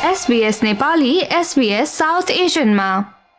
SBS Nepali SBS South एसियनमा।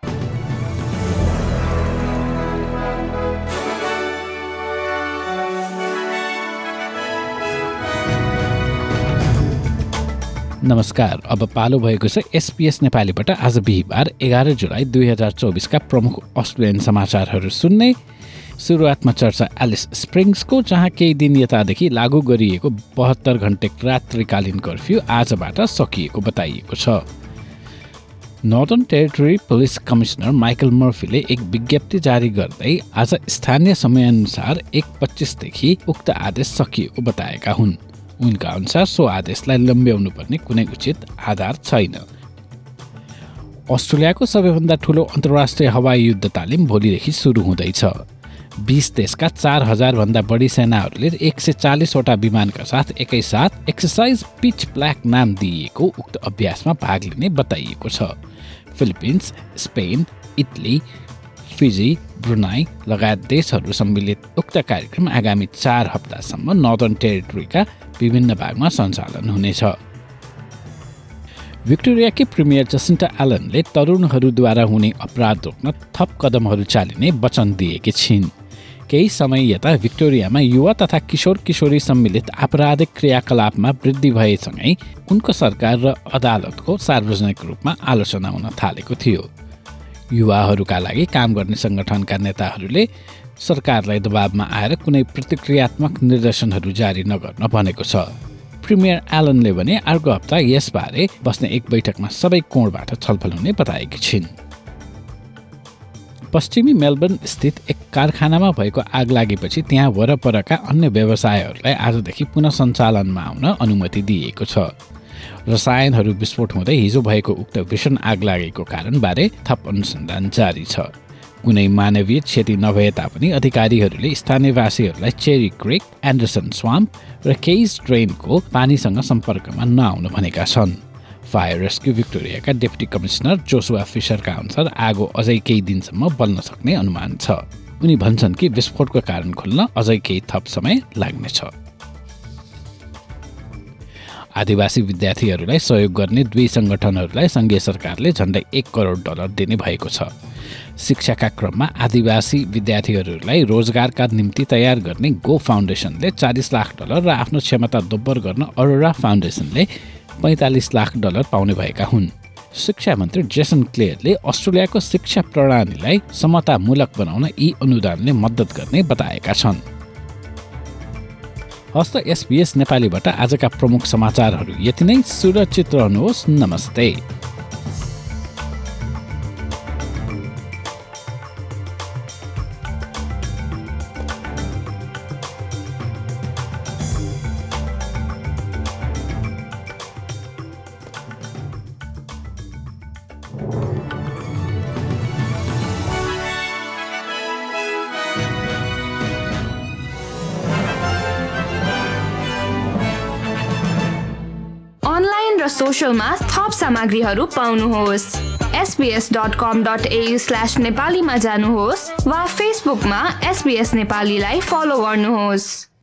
नमस्कार, अब पालो भएको छ SBS नेपालीबाट आज बिहीबार 11 जुलाई 2024 का प्रमुख अस्ट्रेलियन समाचारहरू सुन्ने। सुरुवातमा चर्चा एलिस स्प्रिङ्सको, जहाँ केही दिन यतादेखि लागू गरिएको 72 घण्टे रात्रिकालीन कर्फ्यू आजबाट सकिएको बताइएको छ। Northern Territory police commissioner Michael मर्फीले एक विज्ञप्ति जारी गर्दै आज स्थानीय समयअनुसार 1:25 देखि उक्त आदेश सकिएको बताएका हुन्। उनका अनुसार सो आदेशलाई लम्ब्याउनु पर्ने कुनै उचित आधार छैन। अस्ट्रेलियाको सबैभन्दा ठूलो अन्तर्राष्ट्रिय हवाई युद्ध तालिम भोलिदेखि सुरु हुँदैछ। 20 देशका 4000 भन्दा बढी सेनाहरूले 140 वटा विमानका साथ एकैसाथ एक्सरसाइज पिच ब्ल्याक नाम दिइएको उक्त अभ्यासमा भाग लिने बताइएको छ। Philippines, Spain, Italy, Fiji, Brunei लगायत देशहरू सम्मिलित उक्त कार्यक्रम आगामी 4 हप्तासम्म नर्दर्न टेरिटरीका विभिन्न भागमा सञ्चालन हुनेछ। भिक्टोरियाकी प्रिमियर जसिन्टा एलनले तरुणहरूद्वारा हुने अपराध रोक्न थप कदमहरू चालिने वचन दिएकी छिन्। केही समय यता भिक्टोरियामा युवा तथा किशोर किशोरी सम्मिलित आपराधिक क्रियाकलापमा वृद्धि भएसँगै उनको सरकार र अदालतको सार्वजनिक रूपमा आलोचना हुन थालेको थियो। युवाहरूका लागि काम गर्ने सङ्गठनका नेताहरूले सरकारलाई दबावमा आएर कुनै प्रतिक्रियात्मक निर्देशनहरू जारी नगर्न भनेको छ। प्रिमियर एलनले भने अर्को हप्ता यसबारे बस्ने एक बैठकमा सबै कोणबाट छलफल हुने बताएकी छिन्। पश्चिमी मेलबर्न स्थित एक कारखानामा भएको आग लागेपछि त्यहाँ वरपरका अन्य व्यवसायहरूलाई आजदेखि पुनः सञ्चालनमा आउन अनुमति दिइएको छ। रसायनहरू विस्फोट हुँदै हिजो भएको उक्त भीषण आग लागेको कारणबारे थप अनुसन्धान जारी छ। कुनै मानवीय क्षति नभए तापनि अधिकारीहरूले स्थानीयवासीहरूलाई चेरी क्रिक, एन्डरसन स्वाम्प र केइज ड्रेनको पानीसँग सम्पर्कमा नआउन भनेका छन्। फायर रेस्क्यू भिक्टोरियाका डेप्युटी कमिश्नर जोसुआ फिशरका अनुसार आगो अझै केही दिनसम्म बल्न सक्ने अनुमान छ। उनी भन्छन् कि विस्फोटको कारण खुल्न अझै केही थप समय लाग्नेछ। आदिवासी विद्यार्थीहरूलाई सहयोग गर्ने 2 सङ्गठनहरूलाई सङ्घीय सरकारले झन्डै $1 करोड दिने भएको छ। शिक्षाका क्रममा आदिवासी विद्यार्थीहरूलाई रोजगारका निम्ति तयार गर्ने गो फाउन्डेसनले $40 लाख र आफ्नो क्षमता दोब्बर गर्न अरोरा फाउन्डेसनले $45 लाख पाउने भएका हुन्। शिक्षा मन्त्री जेसन क्लेयरले अस्ट्रेलियाको शिक्षा प्रणालीलाई समतामूलक बनाउन यी अनुदानले मद्दत गर्ने बताएका छन्। हस्त SBS नेपालीबाट आजका प्रमुख समाचारहरू यति नै। सुरक्षित रहनुहोस्। नमस्ते। अनलाइन र सोशलमा थप सामग्रीहरू पाउनुहोस्। sbs.com.au/नेपालीमा जानुहोस् वा फेसबुकमा SBS नेपालीलाई फलो गर्नुहोस्।